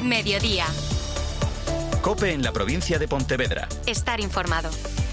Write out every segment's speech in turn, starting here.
Mediodía. COPE en la provincia de Pontevedra. Estar informado.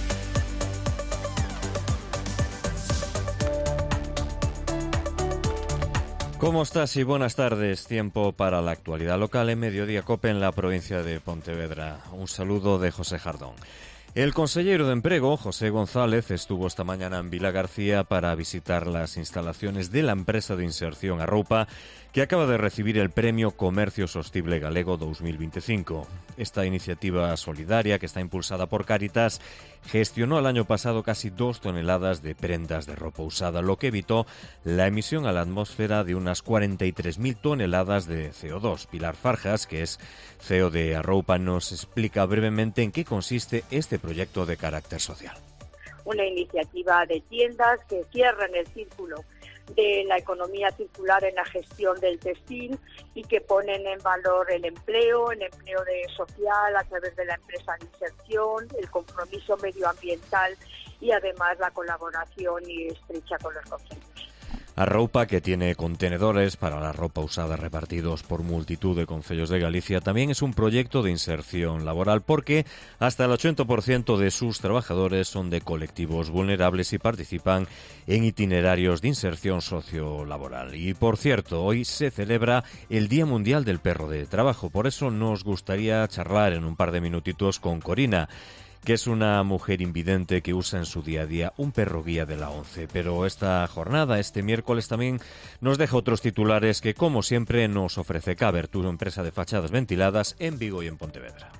¿Cómo estás y buenas tardes? Tiempo para la actualidad local en Mediodía COPE en la provincia de Pontevedra. Un saludo de José Jardón. El consellero de Emprego, José González, estuvo esta mañana en Vilagarcía para visitar las instalaciones de la empresa de inserción Arroupa, que acaba de recibir el Premio Comercio Sostible Galego 2025. Esta iniciativa solidaria, que está impulsada por Cáritas, gestionó el año pasado casi 2 toneladas de prendas de ropa usada, lo que evitó la emisión a la atmósfera de unas 43.000 toneladas de CO2. Pilar Farjas, que es CEO de Arroupa, nos explica brevemente en qué consiste este proyecto de carácter social. Una iniciativa de tiendas que cierran el círculo de la economía circular en la gestión del textil y que ponen en valor el empleo social a través de la empresa de inserción, el compromiso medioambiental y además la colaboración y estrecha con los consejos. Arroupa, que tiene contenedores para la ropa usada repartidos por multitud de concellos de Galicia, también es un proyecto de inserción laboral porque hasta el 80% de sus trabajadores son de colectivos vulnerables y participan en itinerarios de inserción sociolaboral. Y por cierto, hoy se celebra el Día Mundial del Perro de Trabajo. Por eso nos gustaría charlar en un par de minutitos con Corina, que es una mujer invidente que usa en su día a día un perro guía de la ONCE. Pero esta jornada, este miércoles, también nos deja otros titulares que, como siempre, nos ofrece Caber, tu empresa de fachadas ventiladas en Vigo y en Pontevedra.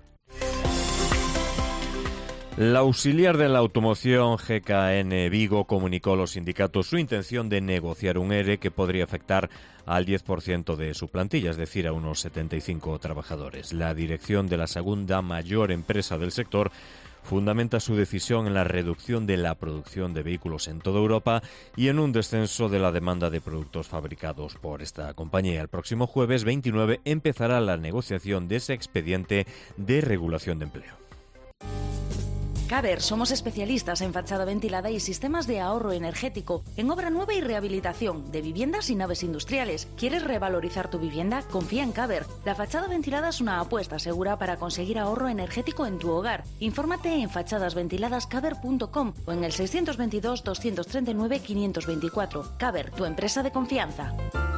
La auxiliar de la automoción GKN Vigo comunicó a los sindicatos su intención de negociar un ERE que podría afectar al 10% de su plantilla, es decir, a unos 75 trabajadores. La dirección de la segunda mayor empresa del sector fundamenta su decisión en la reducción de la producción de vehículos en toda Europa y en un descenso de la demanda de productos fabricados por esta compañía. El próximo jueves 29 empezará la negociación de ese expediente de regulación de empleo. Caber, somos especialistas en fachada ventilada y sistemas de ahorro energético, en obra nueva y rehabilitación de viviendas y naves industriales. ¿Quieres revalorizar tu vivienda? Confía en Caber. La fachada ventilada es una apuesta segura para conseguir ahorro energético en tu hogar. Infórmate en fachadasventiladascaber.com o en el 622 239 524. Caber, tu empresa de confianza.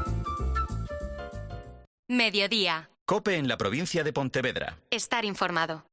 Mediodía. COPE en la provincia de Pontevedra. Estar informado.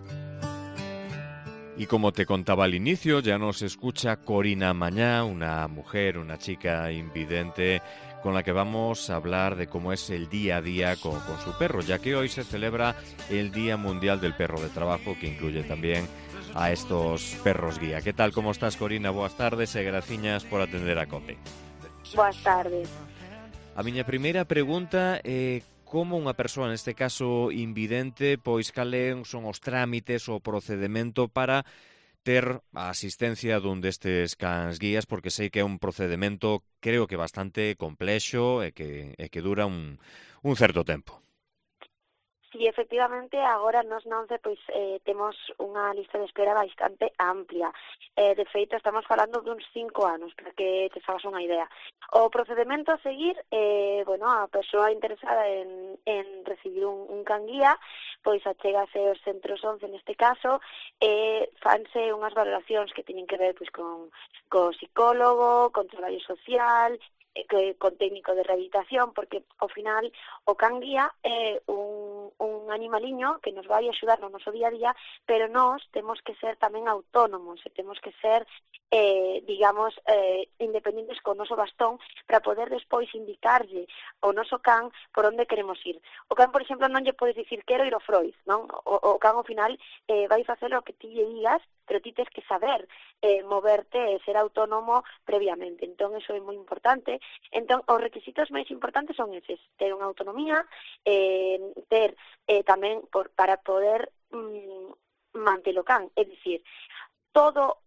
Y como te contaba al inicio, ya nos escucha Corina Mañá, una mujer, una chica invidente, con la que vamos a hablar de cómo es el día a día con su perro, ya que hoy se celebra el Día Mundial del Perro de Trabajo, que incluye también a estos perros guía. ¿Qué tal? ¿Cómo estás, Corina? Boas tardes e graciñas por atender a COPE. Boas tardes. A miña primeira pregunta é como unha persoa, neste caso invidente, pois calen son os trámites, o procedimento para ter a asistencia dun destes cans guías, porque sei que é un procedimento, creo que bastante complexo e que dura un certo tempo. Sí, efectivamente, agora nos na ONCE temos unha lista de espera bastante amplia. De feito, estamos falando duns 5 anos, para que te fagas unha idea. O procedimento a seguir, a persoa interesada en recibir un can guía, pois achégase aos centros ONCE neste caso, fanse unhas valoracións que teñen que ver con psicólogo, con traballo social, con técnico de rehabilitación, porque ao final o can guía é un animaliño que nos vai axudar no noso día a día, pero nós temos que ser tamén autónomos, e temos que ser independentes co noso bastón para poder despois indicarlle ao noso can por onde queremos ir. O can, por exemplo, non lle podes dicir quero ir ao Freud, non? O can ao final vai facer o que ti lle digas, pero ti tens que saber moverte e ser autónomo previamente. Entón, eso é moi importante. Entón, os requisitos máis importantes son eses: ter unha autonomía, ter tamén para poder manter o can, é dicir, todo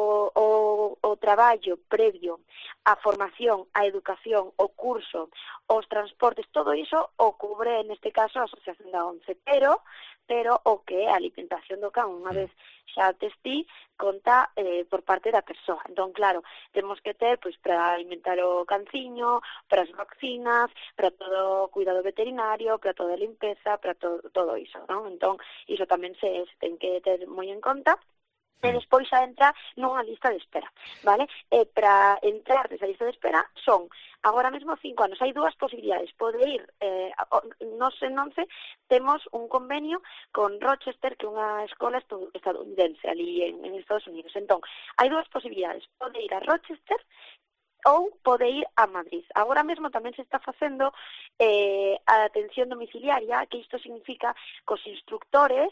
o traballo previo a formación, a educación, o curso, os transportes, todo iso o cubre, neste caso, a Asociación da ONCE, pero o que é a alimentación do can, unha vez xa testí, conta por parte da persoa. Entón, claro, temos que ter, pois, para alimentar o canciño, para as vacinas, para todo o cuidado veterinario, para toda a limpeza, para todo iso, non? Entón, iso tamén se ten que ter moi en conta. E despois a entrar nunha lista de espera, vale? E para entrar nesa lista de espera son, agora mesmo, 5 anos. Hai dúas posibilidades. Pode ir, nos en ONCE temos un convenio con Rochester, que é unha escola estadounidense ali en Estados Unidos. Entón, hai dúas posibilidades. Pode ir a Rochester ou pode ir a Madrid. Agora mesmo tamén se está facendo a atención domiciliaria, que isto significa que os instructores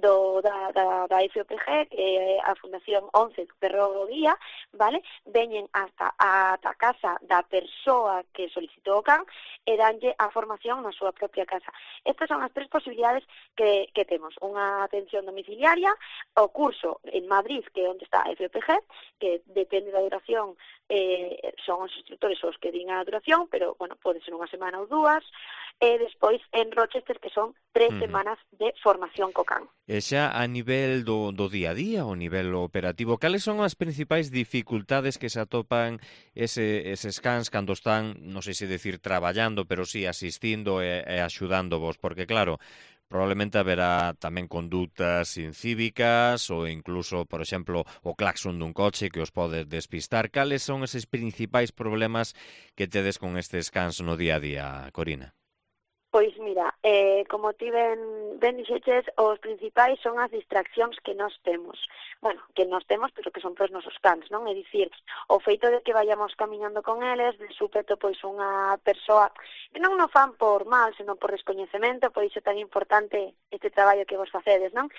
da FOPG, que é a Fundación ONCE do Perro Guía, vale, veñen hasta a casa da persoa que solicitou o can e danlle a formación na súa propia casa. Estas son as tres posibilidades que temos. Unha atención domiciliaria, o curso en Madrid, que é onde está a FOPG, que depende da duración, son os instructores os que din a duración, pero, bueno, pode ser unha semana ou dúas, e despois en Rochester, que son 3 semanas de formación co can. E xa a nivel do día a día, o nivel operativo, cales son as principais dificultades que se atopan eses cans cando están, non sei se decir traballando, pero sí asistindo e axudándovos? Porque, claro, probablemente haberá tamén conductas incívicas ou incluso, por exemplo, o claxon dun coche que os pode despistar. Cales son eses principais problemas que tedes con estes cans no día a día, Corina? Pois mira, como ti ben dixeches, os principais son as distraccións que nós temos. Bueno, que nós temos, pero que son pros nosos cans, non? É dicir, o feito de que vayamos camiñando con eles, de súpeto, pois unha persoa que non nos fan por mal, senón por descoñecemento, por iso tan importante este traballo que vos facedes, non?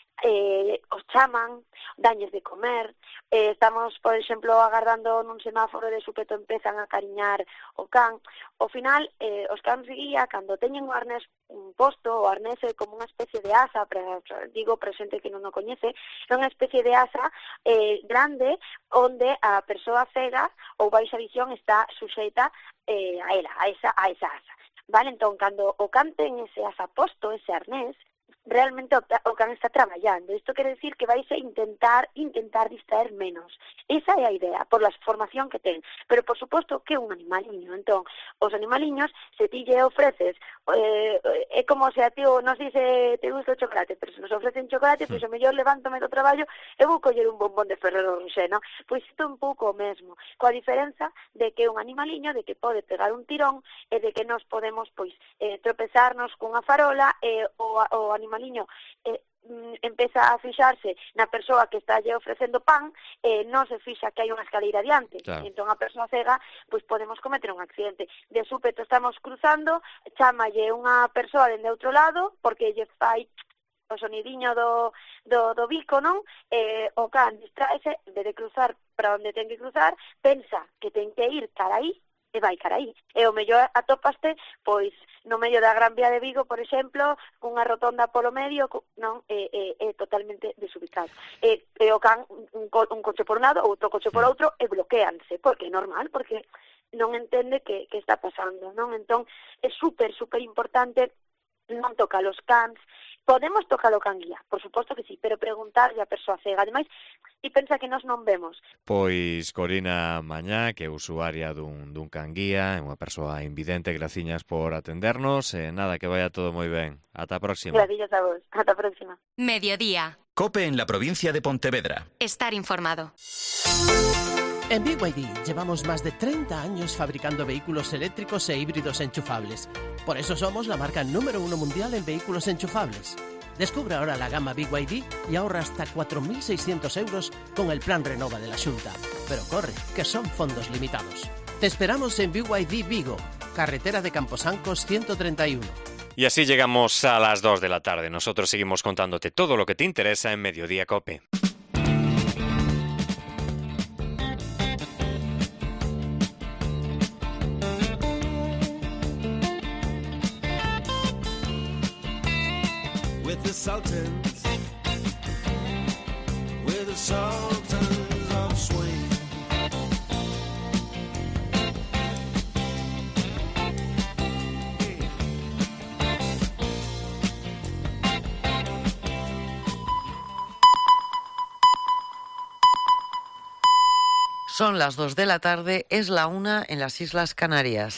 Os chaman, dañes de comer, estamos, por exemplo, agardando nun semáforo de súpeto, empezan a cariñar o can. Ao final, os cans de guía, cando teñen o arnés posto, o arnés é como unha especie de asa, digo, para xente que non o coñece, é unha especie de asa grande, onde a persoa cega ou baixa visión está suxeita a esa asa. Vale, entón, cando o can ten ese asa posto, ese arnés, realmente o can está traballando. Isto quere decir que vais a intentar distraer menos. Esa é a idea, por la formación que ten. Pero, por suposto, que é un animaliño. Entón, os animaliños, se ti lle ofreces, é como se a ti, non sei se te gusta o chocolate, pero se nos ofrecen chocolate, pois o mellor levántome do traballo e vou coller un bombón de Ferrero Rocher, non? Pois isto é un pouco o mesmo, coa diferenza de que é un animaliño, de que pode pegar un tirón e de que nos podemos, pois, tropezarnos cunha farola e o animaliño empeza a fixarse na persoa que está lle ofrecendo pan e non se fixa que hai unha escaleira diante. Claro. Entón a persoa cega, pois podemos cometer un accidente. De súpeto estamos cruzando, chámalle unha persoa dende outro lado porque lle fai o sonidiño do bico, non? O can distraese, en vez de cruzar para onde ten que cruzar, pensa que ten que ir cara aí e vai cara aí. E o mellor atopaste, pois, no medio da Gran Vía de Vigo, por exemplo, unha rotonda polo medio, non? É totalmente desubicado. E o can, un coche por un lado, outro coche por outro, e bloqueanse, porque é normal, porque non entende que está pasando, non? Entón, é super importante non tocar os cans. Podemos tocar o can guía, por suposto que sí, pero preguntarlle a persoa cega. Ademais, e pensa que nós non vemos. Pois Corina Mañá, que é usuaria dun can guía, é unha persoa invidente, graciñas por atendernos, e nada, que vaya todo moi ben. Ata a próxima. Gracias a vos, ata a próxima. Mediodía. COPE en la provincia de Pontevedra. Estar informado. En BYD llevamos más de 30 años fabricando vehículos eléctricos e híbridos enchufables. Por eso somos la marca número 1 mundial en vehículos enchufables. Descubre ahora la gama BYD y ahorra hasta 4.600 euros con el plan Renova de la Xunta. Pero corre, que son fondos limitados. Te esperamos en BYD Vigo, carretera de Camposancos 131. Y así llegamos a las 2 de la tarde. Nosotros seguimos contándote todo lo que te interesa en Mediodía COPE. Sultans with the sultans of swing. Son las 2 de la tarde, es la 1 en las Islas Canarias.